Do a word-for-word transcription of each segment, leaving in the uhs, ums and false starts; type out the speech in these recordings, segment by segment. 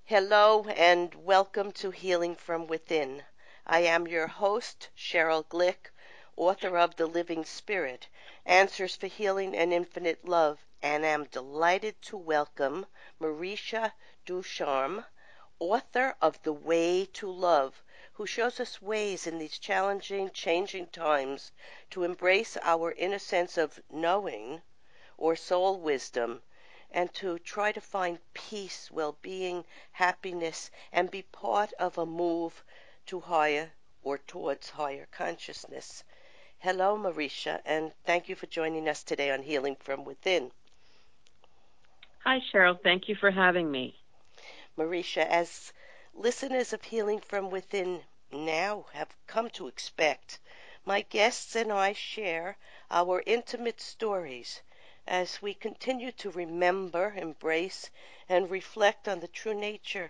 Hello and welcome to Healing from Within. I am your host, Cheryl Glick, author of The Living Spirit, Answers for Healing and Infinite Love, and am delighted to welcome Marisha Ducharme, author of The Way to Love, who shows us ways in these challenging, changing times to embrace our inner sense of knowing or soul wisdom and to try to find peace, well-being, happiness, and be part of a move to higher or towards higher consciousness. Hello, Marisha, and thank you for joining us today on Healing from Within. Hi, Cheryl. Thank you for having me. Marisha, as listeners of Healing from Within now have come to expect, my guests and I share our intimate stories as we continue to remember, embrace, and reflect on the true nature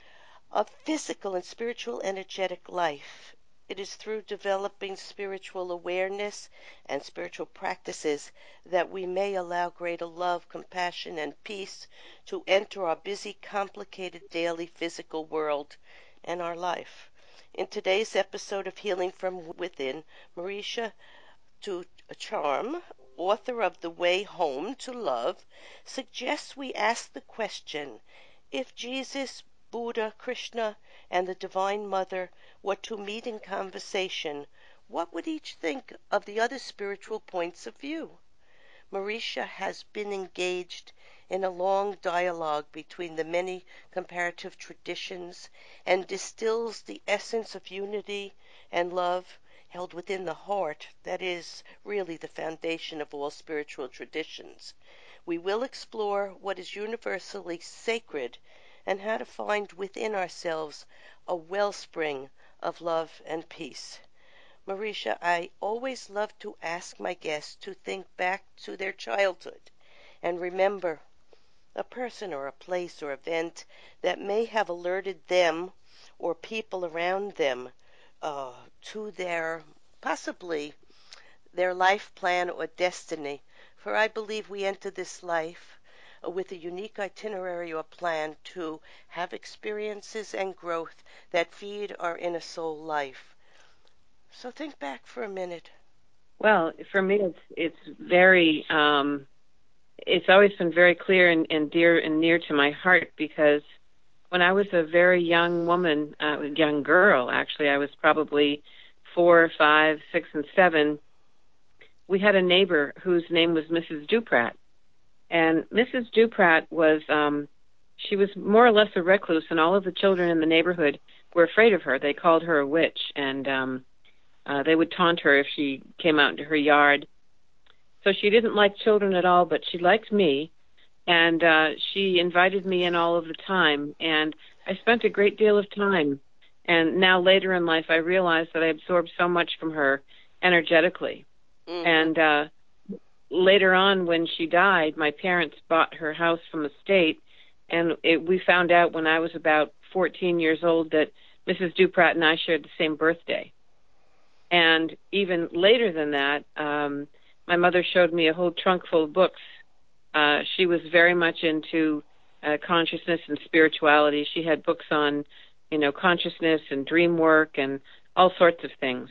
of physical and spiritual energetic life. It is through developing spiritual awareness and spiritual practices that we may allow greater love, compassion, and peace to enter our busy, complicated daily physical world and our life. In today's episode of Healing from Within, Marisha Ducharme, author of The Way Home to Love, suggests we ask the question, if Jesus, Buddha, Krishna, and the Divine Mother were to meet in conversation, what would each think of the other spiritual points of view? Marisha has been engaged in a long dialogue between the many comparative traditions and distills the essence of unity and love held within the heart that is really the foundation of all spiritual traditions. We will explore what is universally sacred and how to find within ourselves a wellspring of love and peace. Marisha, I always love to ask my guests to think back to their childhood and remember a person or a place or event that may have alerted them or people around them uh, to their, possibly, their life plan or destiny. For I believe we enter this life uh, with a unique itinerary or plan to have experiences and growth that feed our inner soul life. So think back for a minute. Well, for me, it's it's very um, it's always been very clear and, and dear and near to my heart because when I was a very young woman, uh, young girl, actually, I was probably four, five, six, and seven. We had a neighbor whose name was Missus Duprat, and Missus Duprat was um, she was more or less a recluse, and all of the children in the neighborhood were afraid of her. They called her a witch, and um, Uh, they would taunt her if she came out into her yard. So she didn't like children at all, but she liked me, and uh, she invited me in all of the time, and I spent a great deal of time. And now later in life, I realized that I absorbed so much from her energetically. Mm-hmm. And uh, later on, when she died, my parents bought her house from the state, and it, we found out when I was about fourteen years old that Missus Duprat and I shared the same birthday. And even later than that, um, my mother showed me a whole trunk full of books. Uh, she was very much into uh, consciousness and spirituality. She had books on, you know, consciousness and dream work and all sorts of things.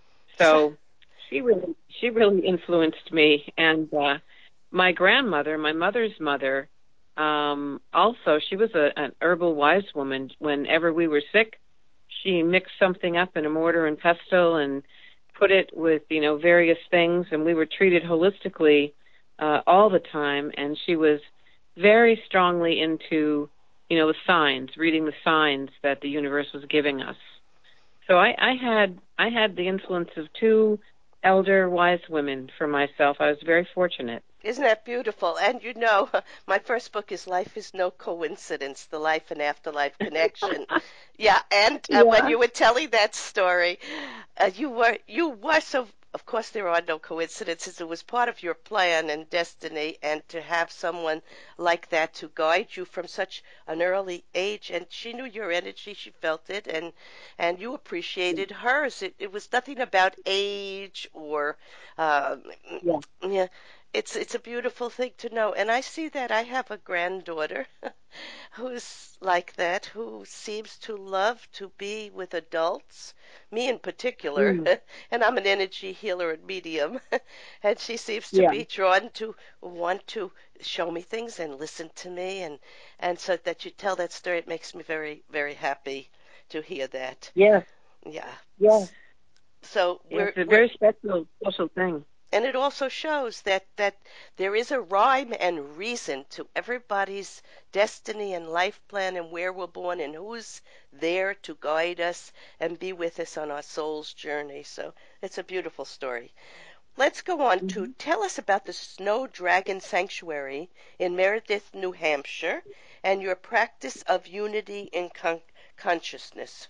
So she really, she really influenced me. And uh, my grandmother, my mother's mother, um, also, she was a, an herbal wise woman. Whenever we were sick, she mixed something up in a mortar and pestle and put it with, you know, various things, and we were treated holistically uh, all the time. And she was very strongly into, you know, the signs, reading the signs that the universe was giving us. So I, I had I had the influence of two elder wise women for myself. I was very fortunate. Isn't that beautiful? And you know, my first book is Life is No Coincidence, The Life and Afterlife Connection. Yeah, and uh, when Yeah. you were telling that story, uh, you were you were so of course there are no coincidences. It was part of your plan and destiny and to have someone like that to guide you from such an early age, and she knew your energy, she felt it, and and you appreciated hers. It it was nothing about age or um Yeah. yeah, it's it's a beautiful thing to know. And I see that I have a granddaughter who's like that, who seems to love to be with adults, me in particular, Mm, and I'm an energy healer and medium, and she seems to yeah. be drawn to want to show me things and listen to me, and and so that you tell that story, it makes me very, very happy to hear that. Yes. Yeah. Yes. So we're It's a we're very special special thing. and it also shows that that there is a rhyme and reason to everybody's destiny and life plan and where we're born and who's there to guide us and be with us on our soul's journey. So it's a beautiful story. Let's go on to Hmm. tell us about the Snow Dragon Sanctuary in Meredith, New Hampshire, and your practice of unity in con- consciousness.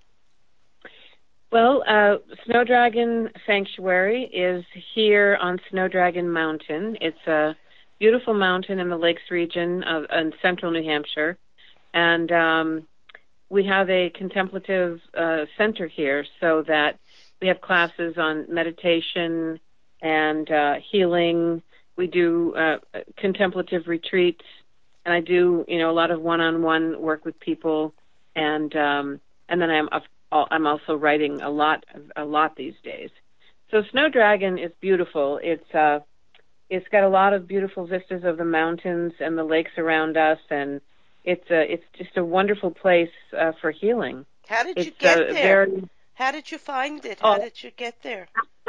Well, uh, Snow Dragon Sanctuary is here on Snow Dragon Mountain. It's a beautiful mountain in the Lakes region of in central New Hampshire, and um, we have a contemplative uh, center here, so that we have classes on meditation and uh, healing. We do uh, contemplative retreats, and I do, you know, a lot of one-on-one work with people, and um, and then I'm I'm also writing a lot a lot these days. So Snow Dragon is beautiful. It's uh, it's got a lot of beautiful vistas of the mountains and the lakes around us, and it's a it's just a wonderful place uh, for healing. How did you It's get a there? very How did you find it? How oh did you get there?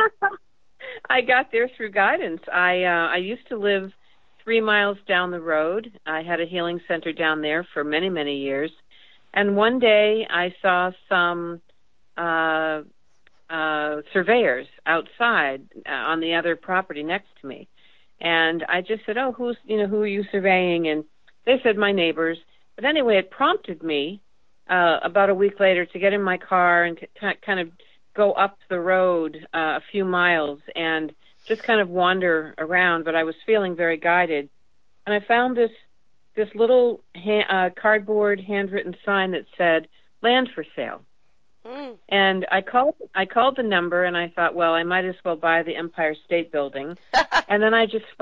I got there through guidance. I uh, I used to live three miles down the road. I had a healing center down there for many many years, and one day I saw some uh, uh, surveyors outside uh, on the other property next to me, and I just said, "Oh, who's you know who are you surveying?" And they said, "My neighbors." But anyway, it prompted me uh, about a week later to get in my car and to t- kind of go up the road uh, a few miles and just kind of wander around. But I was feeling very guided, and I found this this little ha- uh, cardboard handwritten sign that said "Land for Sale." Mm. And I called I called the number, and I thought, well, I might as well buy the Empire State Building. And then I just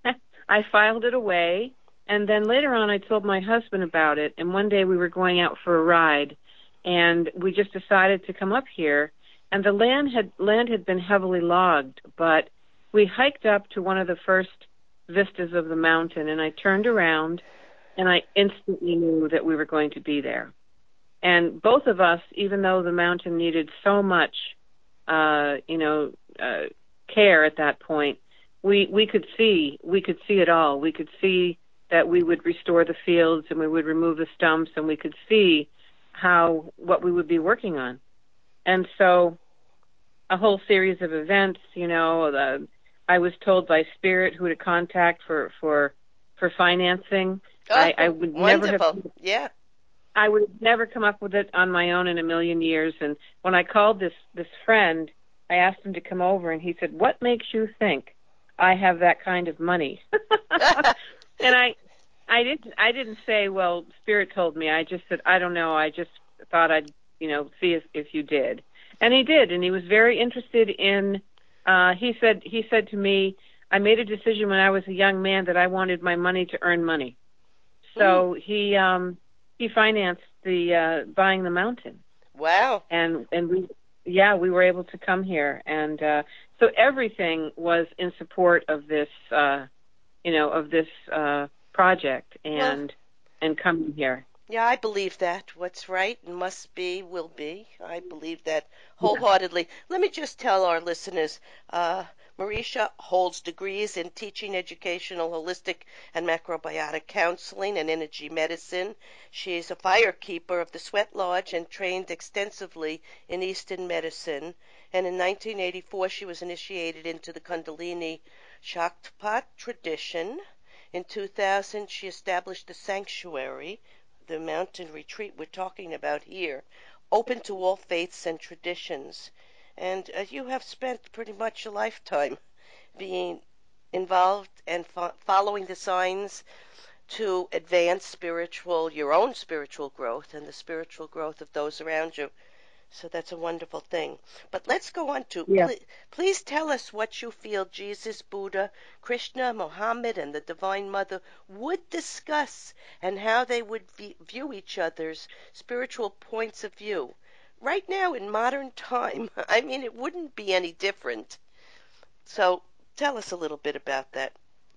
I filed it away, and then later on I told my husband about it, and one day we were going out for a ride, and we just decided to come up here, and the land had land had been heavily logged, but we hiked up to one of the first vistas of the mountain, and I turned around, and I instantly knew that we were going to be there. And both of us, even though the mountain needed so much, uh, you know, uh, care at that point, we we could see we could see it all. We could see that we would restore the fields and we would remove the stumps, and we could see how what we would be working on. And so, a whole series of events. You know, the, I was told by Spirit who to contact for for for financing. I, I Oh, would never have. wonderful. Yeah. I would have never come up with it on my own in a million years. And when I called this this friend, I asked him to come over, and he said, "What makes you think I have that kind of money?" And I, I didn't I didn't say, "Well, Spirit told me." I just said, "I don't know. I just thought I'd you know see if if you did." And he did, and he was very interested in. Uh, he said he said to me, "I made a decision when I was a young man that I wanted my money to earn money." Mm. So he um, he financed the uh, buying the mountain, Wow. and and we yeah we were able to come here, and uh, so everything was in support of this uh, you know of this uh, project Well, and and coming here. yeah, I believe that. What's right and must be will be. I believe that Yeah. wholeheartedly. Let me just tell our listeners, uh, Marisha holds degrees in teaching educational, holistic, and macrobiotic counseling and energy medicine. She is a firekeeper of the Sweat Lodge and trained extensively in Eastern medicine. And in nineteen eighty-four, she was initiated into the Kundalini Shaktipat tradition. In two thousand, she established the sanctuary, the mountain retreat we're talking about here, open to all faiths and traditions. And uh, you have spent pretty much a lifetime being involved and fo- following the signs to advance spiritual, your own spiritual growth and the spiritual growth of those around you. So that's a wonderful thing. But let's go on to, Yeah. please, please tell us what you feel Jesus, Buddha, Krishna, Mohammed, and the Divine Mother would discuss and how they would view each other's spiritual points of view. Right now in modern time, I mean, it wouldn't be any different. So tell us a little bit about that.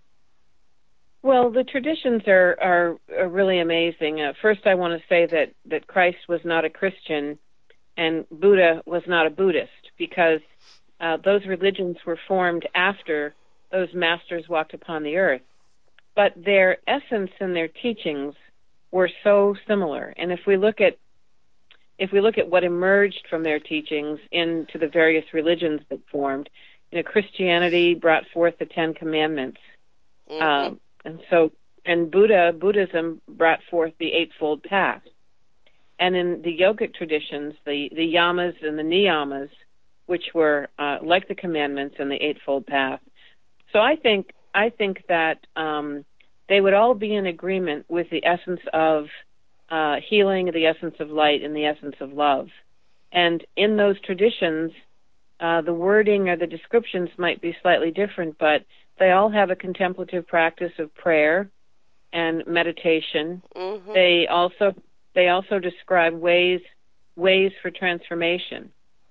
Well, the traditions are, are, are really amazing. Uh, first, I want to say that, that Christ was not a Christian and Buddha was not a Buddhist, because uh, those religions were formed after those masters walked upon the earth. But their essence and their teachings were so similar. And if we look at if we look at what emerged from their teachings into the various religions that formed, you know, Christianity brought forth the Ten Commandments, Mm-hmm. um, and so and Buddha Buddhism brought forth the Eightfold Path. And in the yogic traditions, the, the yamas and the niyamas, which were uh, like the commandments and the Eightfold Path. So I think I think that um, they would all be in agreement with the essence of uh, healing, the essence of light, and the essence of love. And in those traditions, uh, the wording or the descriptions might be slightly different, but they all have a contemplative practice of prayer and meditation. Mm-hmm. They also they also describe ways ways for transformation.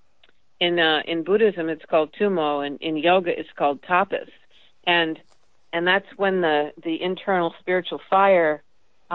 In uh, in Buddhism, it's called tummo, and in yoga, it's called tapas, and and that's when the the internal spiritual fire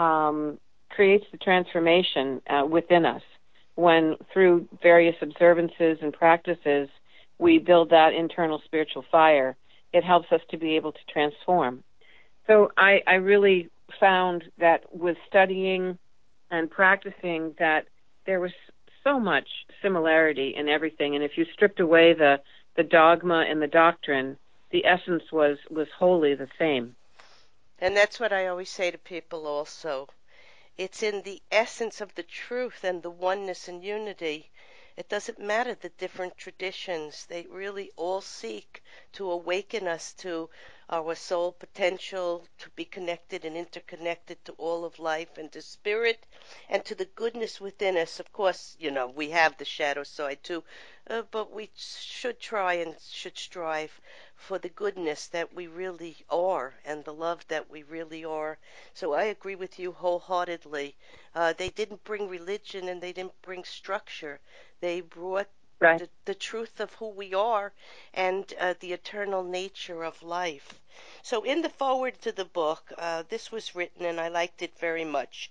um, creates the transformation uh, within us. When through various observances and practices, we build that internal spiritual fire, it helps us to be able to transform. So I, I really found that with studying and practicing that there was so much similarity in everything. And if you stripped away the, the dogma and the doctrine, the essence was, was wholly the same. And that's what I always say to people also. It's in the essence of the truth and the oneness and unity. It doesn't matter the different traditions. They really all seek to awaken us to our soul potential, to be connected and interconnected to all of life and to spirit and to the goodness within us. Of course, you know, we have the shadow side too, uh, but we should try and should strive for the goodness that we really are and the love that we really are. So I agree with you wholeheartedly. Uh, they didn't bring religion and they didn't bring structure. They brought Right. the, the truth of who we are and uh, the eternal nature of life. So in the foreword to the book, uh, this was written and I liked it very much.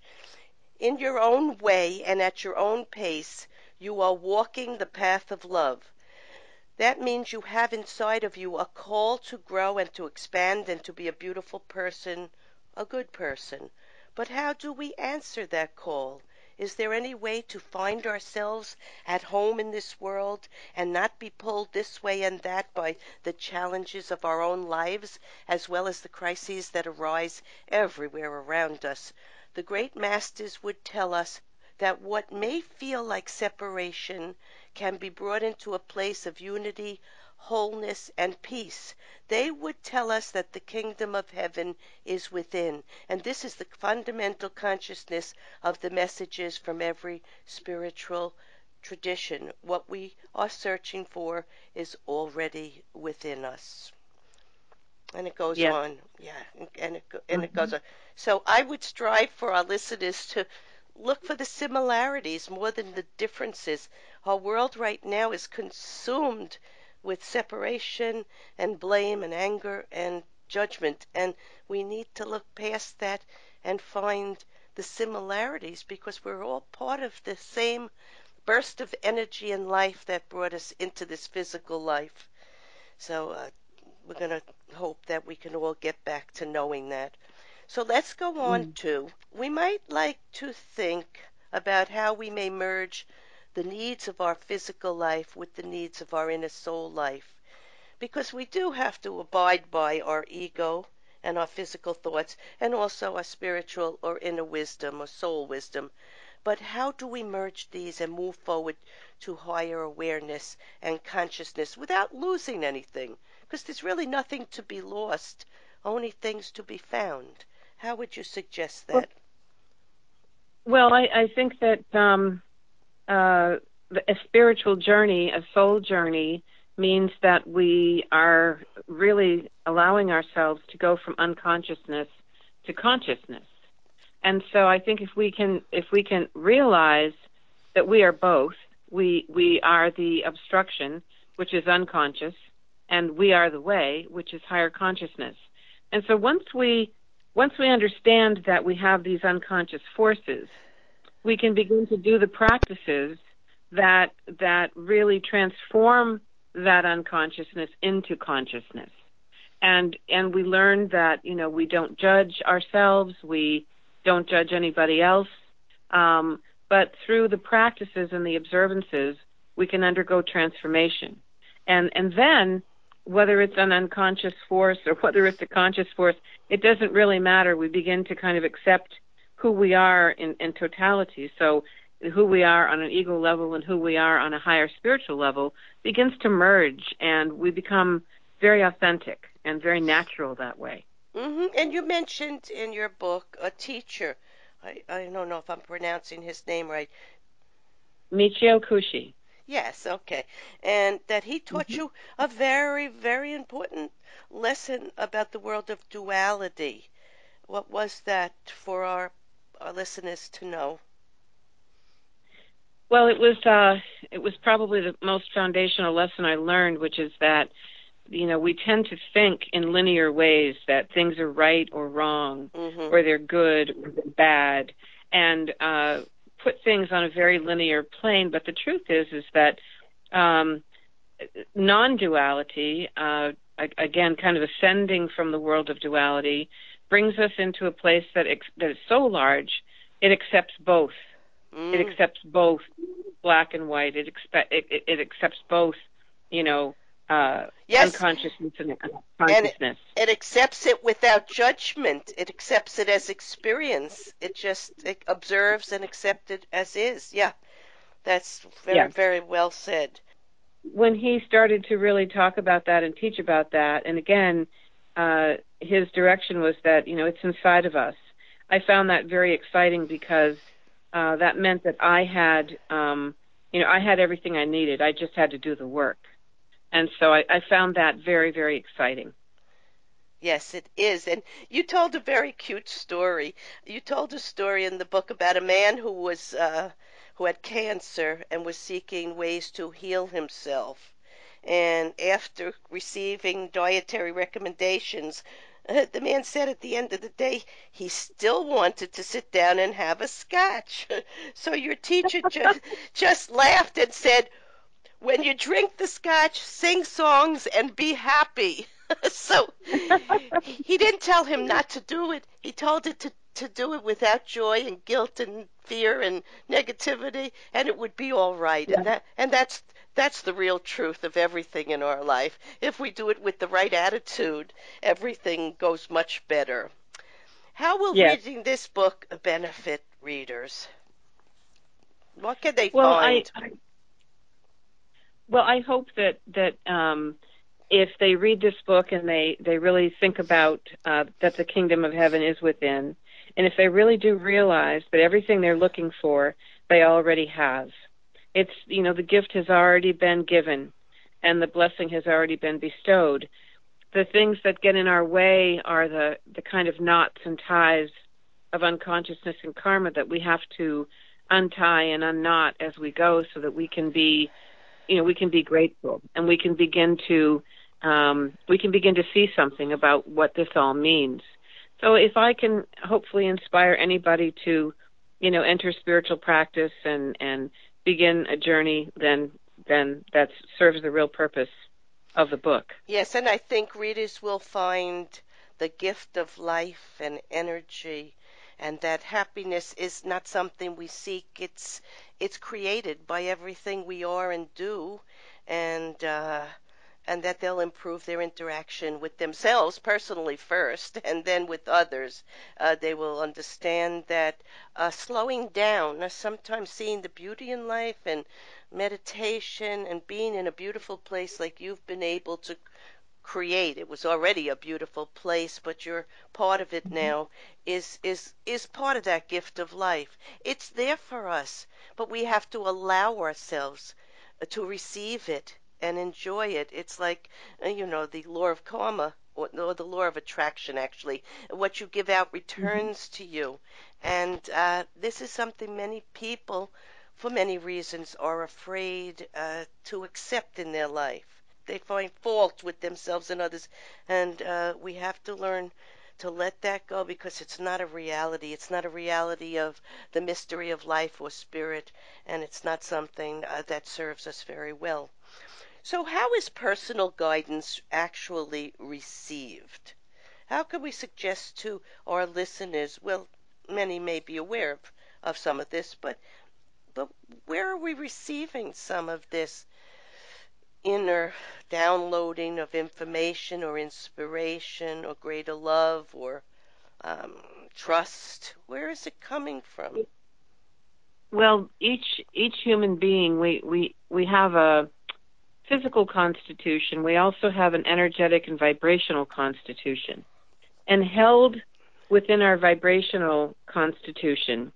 In your own way and at your own pace, you are walking the path of love. That means you have inside of you a call to grow and to expand and to be a beautiful person, a good person. But how do we answer that call? Is there any way to find ourselves at home in this world and not be pulled this way and that by the challenges of our own lives as well as the crises that arise everywhere around us? The great masters would tell us that what may feel like separation can be brought into a place of unity, wholeness, and peace. They would tell us that the kingdom of heaven is within. And this is the fundamental consciousness of the messages from every spiritual tradition. What we are searching for is already within us. And it goes Yes. on, yeah, and it and it Mm-hmm. goes on. So I would strive for our listeners to look for the similarities more than the differences. Our world right now is consumed with separation and blame and anger and judgment, and we need to look past that and find the similarities because we're all part of the same burst of energy and life that brought us into this physical life. So uh, we're going to hope that we can all get back to knowing that. So let's go on Mm. to, we might like to think about how we may merge the needs of our physical life with the needs of our inner soul life. Because we do have to abide by our ego and our physical thoughts and also our spiritual or inner wisdom or soul wisdom. But how do we merge these and move forward to higher awareness and consciousness without losing anything? Because there's really nothing to be lost, only things to be found. How would you suggest Well, that? well, I, I think that um, uh, a spiritual journey, a soul journey, means that we are really allowing ourselves to go from unconsciousness to consciousness. And so I think if we can if we can realize that we are both, we we are the obstruction, which is unconscious, and we are the way, which is higher consciousness. And so once we once we understand that we have these unconscious forces, we can begin to do the practices that that really transform that unconsciousness into consciousness. And and we learn that, you know, we don't judge ourselves, we don't judge anybody else, um, but through the practices and the observances, we can undergo transformation. And and then, whether it's an unconscious force or whether it's a conscious force, it doesn't really matter. We begin to kind of accept who we are in, in totality. So who we are on an ego level and who we are on a higher spiritual level begins to merge, and we become very authentic and very natural that way. Mm-hmm. And you mentioned in your book a teacher. I, I don't know if I'm pronouncing his name right. Michio Kushi. Yes, okay. And that he taught Mm-hmm. you a very, very important lesson about the world of duality. What was that for our, our listeners to know? Well, it was uh, it was probably the most foundational lesson I learned, which is that, you know, we tend to think in linear ways that things are right or wrong, Mm-hmm. or they're good or they're bad, and uh, put things on a very linear plane. But the truth is, is that um, non-duality, uh, again, kind of ascending from the world of duality, brings us into a place that ex- that is so large, it accepts both. Mm. It accepts both black and white. It, expe- it, it, it accepts both, you know, uh, yes. unconsciousness and consciousness. And it, it accepts it without judgment. It accepts it as experience. It just it observes and accepts it as is. Yeah, that's very, Yeah. very well said. When he started to really talk about that and teach about that, and again, uh, his direction was that, you know, it's inside of us. I found that very exciting because uh, that meant that I had, um, you know, I had everything I needed. I just had to do the work. And so I, I found that very, very exciting. Yes, it is. And you told a very cute story. You told a story in the book about a man who was uh, who had cancer and was seeking ways to heal himself. And after receiving dietary recommendations, uh, the man said at the end of the day he still wanted to sit down and have a scotch. So your teacher just just laughed and said, "When you drink the scotch, sing songs and be happy." So he didn't tell him not to do it. He told it to, to do it without joy and guilt and fear and negativity, and it would be all right. Yeah. And that and that's that's the real truth of everything in our life. If we do it with the right attitude, everything goes much better. How will Yes. reading this book benefit readers? What can they Well, I, find? I well, I hope that that um, if they read this book and they they really think about uh, that the kingdom of heaven is within, and if they really do realize that everything they're looking for, they already have. It's, you know, the gift has already been given, and the blessing has already been bestowed. The things that get in our way are the the kind of knots and ties of unconsciousness and karma that we have to untie and unknot as we go, so that we can be, you know, we can be grateful, and we can begin to um, we can begin to see something about what this all means. So if I can hopefully inspire anybody to, you know, enter spiritual practice and, and begin a journey, then then that serves the real purpose of the book. Yes, and I think readers will find the gift of life and energy, and that happiness is not something we seek. It's it's created by everything we are and do, and uh, and that they'll improve their interaction with themselves personally first, and then with others. Uh, they will understand that uh, slowing down, uh, sometimes seeing the beauty in life and meditation and being in a beautiful place like you've been able to create. It was already a beautiful place, but you're part of it now, is is is part of that gift of life. It's there for us, but we have to allow ourselves uh, to receive it and enjoy it. It's like, uh, you know, the law of karma, or, or the law of attraction, actually. What you give out Mm-hmm. returns to you. And uh, this is something many people, for many reasons, are afraid uh, to accept in their life. They find fault with themselves and others, and uh, we have to learn to let that go because it's not a reality. It's not a reality of the mystery of life or spirit, and it's not something uh, that serves us very well. So, how is personal guidance actually received? How can we suggest to our listeners? Well, many may be aware of, of some of this, but but where are we receiving some of this inner downloading of information or inspiration or greater love or um, trust? Where is it coming from? Well, each each human being, we we we have a physical constitution. We also have an energetic and vibrational constitution, and held within our vibrational constitution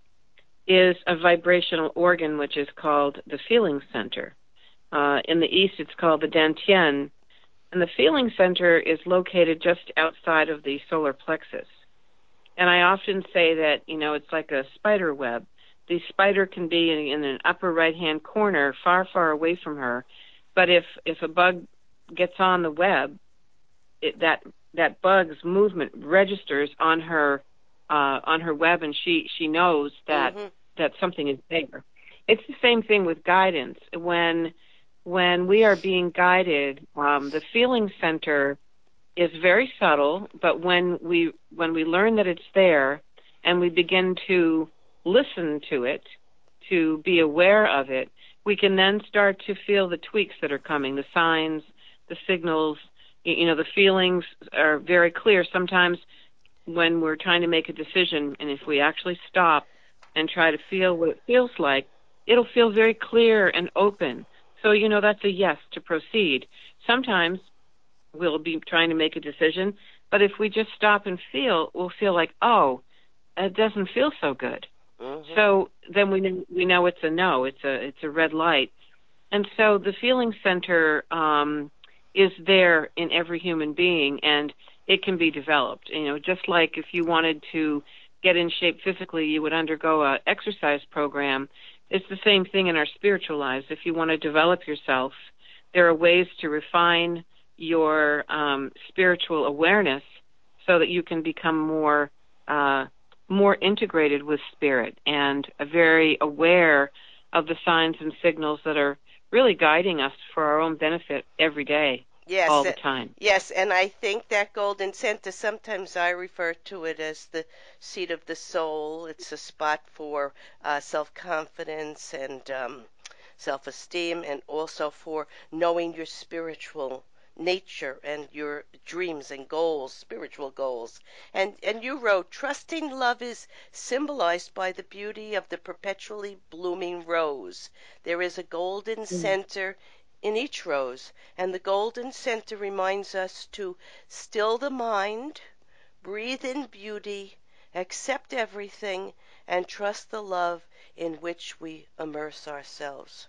is a vibrational organ which is called the feeling center. Uh, in the East, it's called the Dantian, and the feeling center is located just outside of the solar plexus. And I often say that, you know, it's like a spider web. The spider can be in, in an upper right-hand corner, far, far away from her, but if if a bug gets on the web, it, that that bug's movement registers on her uh, on her web, and she she knows that Mm-hmm. that something is there. It's the same thing with guidance. When when we are being guided, um, the feeling center is very subtle, but when we when we learn that it's there and we begin to listen to it, to be aware of it, we can then start to feel the tweaks that are coming, the signs, the signals. You know, the feelings are very clear. Sometimes when we're trying to make a decision, and if we actually stop and try to feel what it feels like, it'll feel very clear and open. So, you know, that's a yes to proceed. Sometimes we'll be trying to make a decision, but if we just stop and feel, we'll feel like, oh, it doesn't feel so good. Mm-hmm. So then we know, we know it's a no, it's a it's a red light. And so the feeling center um, is there in every human being, and it can be developed. You know, just like if you wanted to get in shape physically, you would undergo a exercise program. It's the same thing in our spiritual lives. If you want to develop yourself, there are ways to refine your um, spiritual awareness so that you can become more uh, more integrated with spirit and uh, very aware of the signs and signals that are really guiding us for our own benefit every day, Yes, all the uh, time. yes, and I think that golden center, sometimes I refer to it as the seat of the soul. It's a spot for uh, self-confidence and um, self-esteem, and also for knowing your spiritual nature and your dreams and goals, spiritual goals. And and you wrote, trusting love is symbolized by the beauty of the perpetually blooming rose. There is a golden Mm. center in each rose, and the golden center reminds us to still the mind, breathe in beauty, accept everything, and trust the love in which we immerse ourselves.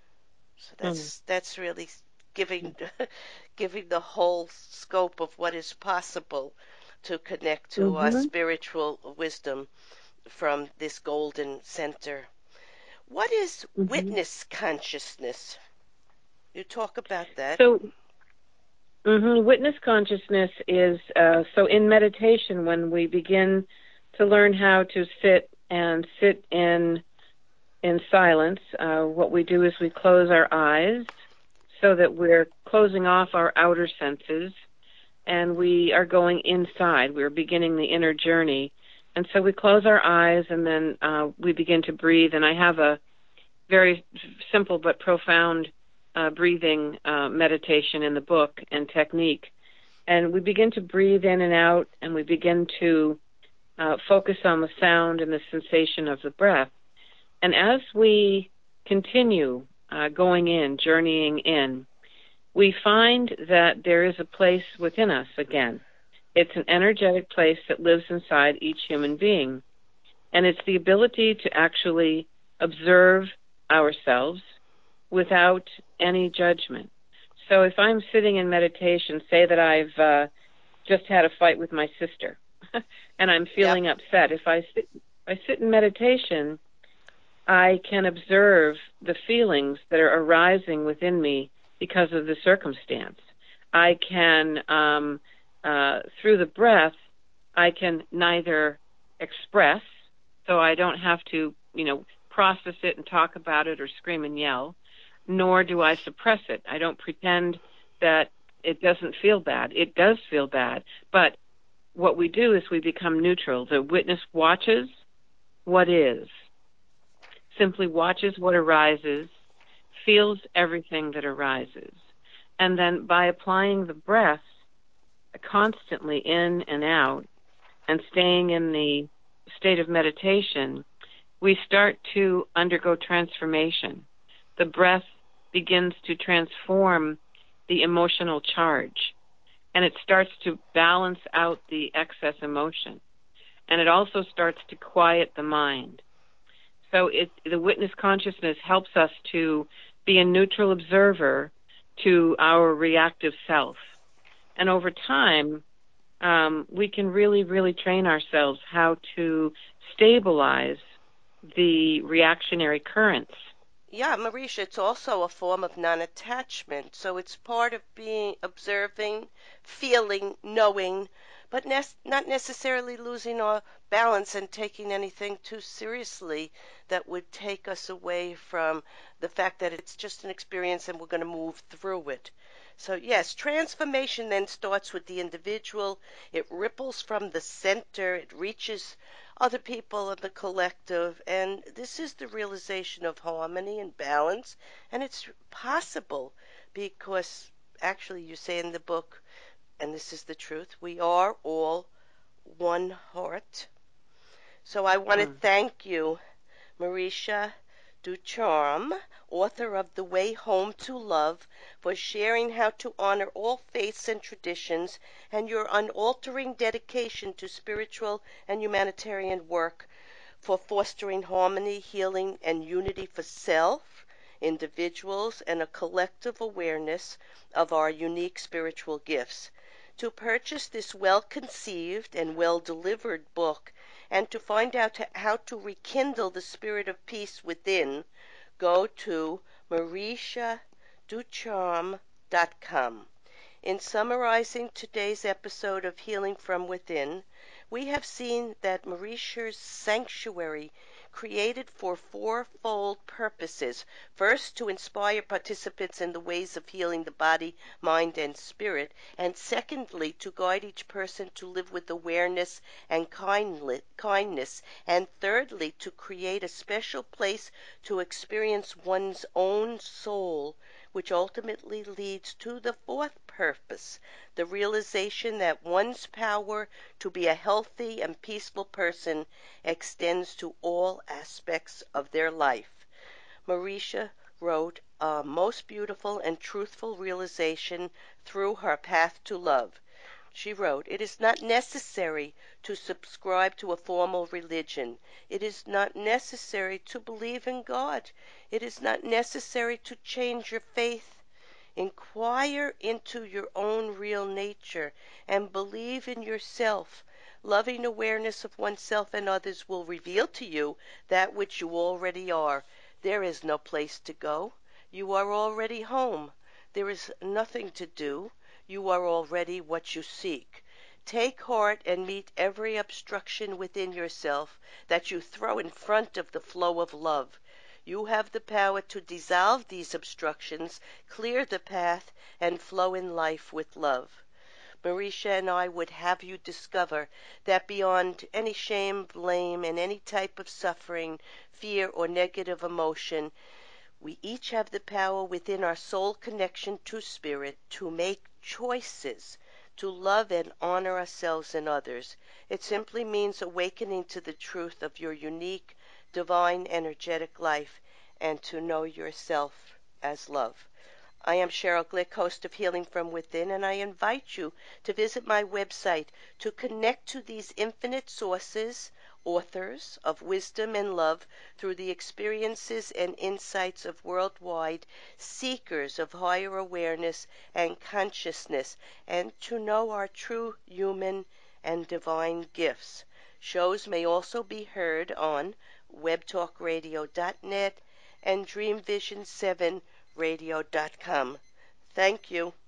So Mm. that's that's really giving giving the whole scope of what is possible to connect to our Mm-hmm. spiritual wisdom from this golden center. What is Mm-hmm. witness consciousness? You talk about that. So, hmm witness consciousness is uh, so in meditation when we begin to learn how to sit and sit in in silence. Uh, what we do is we close our eyes so that we're closing off our outer senses and we are going inside. We're beginning the inner journey. And so we close our eyes and then uh, we begin to breathe. And I have a very simple but profound uh, breathing uh, meditation in the book and technique. And we begin to breathe in and out, and we begin to uh, focus on the sound and the sensation of the breath. And as we continue uh, going in, journeying in, we find that there is a place within us again. It's an energetic place that lives inside each human being. And it's the ability to actually observe ourselves without any judgment. So if I'm sitting in meditation, say that I've uh, just had a fight with my sister, and I'm feeling yep. upset. If I sit, if I sit in meditation, I can observe the feelings that are arising within me because of the circumstance. I can, um, uh, through the breath, I can neither express, so I don't have to, you know, process it and talk about it or scream and yell, nor do I suppress it. I don't pretend that it doesn't feel bad. It does feel bad, but what we do is we become neutral. The witness watches what is, simply watches what arises, feels everything that arises. And then by applying the breath constantly in and out and staying in the state of meditation, we start to undergo transformation. The breath begins to transform the emotional charge, and it starts to balance out the excess emotion. And it also starts to quiet the mind. So it, the witness consciousness helps us to be a neutral observer to our reactive self. And over time, um, we can really, really train ourselves how to stabilize the reactionary currents. Yeah, Marisha, it's also a form of non-attachment. So it's part of being observing, feeling, knowing, but ne- not necessarily losing our balance and taking anything too seriously that would take us away from the fact that it's just an experience and we're going to move through it. So yes, transformation then starts with the individual. It ripples from the center. It reaches other people in the collective, and this is the realization of harmony and balance, and it's possible because actually you say in the book, and this is the truth, we are all one heart. So I want to mm. thank you, Marisha Ducharme, author of The Way Home to Love, for sharing how to honor all faiths and traditions and your unaltering dedication to spiritual and humanitarian work for fostering harmony, healing, and unity for self, individuals, and a collective awareness of our unique spiritual gifts. To purchase this well-conceived and well-delivered book, and to find out how to rekindle the spirit of peace within, go to marisha ducharme dot com. In summarizing today's episode of Healing from Within, we have seen that Marisha's sanctuary created for fourfold purposes. First, to inspire participants in the ways of healing the body, mind, and spirit. And secondly, to guide each person to live with awareness and kindness. And thirdly, to create a special place to experience one's own soul, which ultimately leads to the fourth purpose, the realization that one's power to be a healthy and peaceful person extends to all aspects of their life. Marisha wrote a most beautiful and truthful realization through her path to love. She wrote, "It is not necessary to subscribe to a formal religion. It is not necessary to believe in God. It is not necessary to change your faith. Inquire into your own real nature and believe in yourself. Loving awareness of oneself and others will reveal to you that which you already are. There is no place to go. You are already home. There is nothing to do. You are already what you seek. Take heart and meet every obstruction within yourself that you throw in front of the flow of love. You have the power to dissolve these obstructions, clear the path, and flow in life with love." Marisha and I would have you discover that beyond any shame, blame, and any type of suffering, fear, or negative emotion, we each have the power within our soul connection to spirit to make choices to love and honor ourselves and others. It simply means awakening to the truth of your unique, divine, energetic life and to know yourself as love. I am Cheryl Glick, host of Healing from Within, and I invite you to visit my website to connect to these infinite sources, authors of wisdom and love through the experiences and insights of worldwide seekers of higher awareness and consciousness, and to know our true human and divine gifts. Shows may also be heard on web talk radio dot net and dream vision seven radio dot com. Thank you.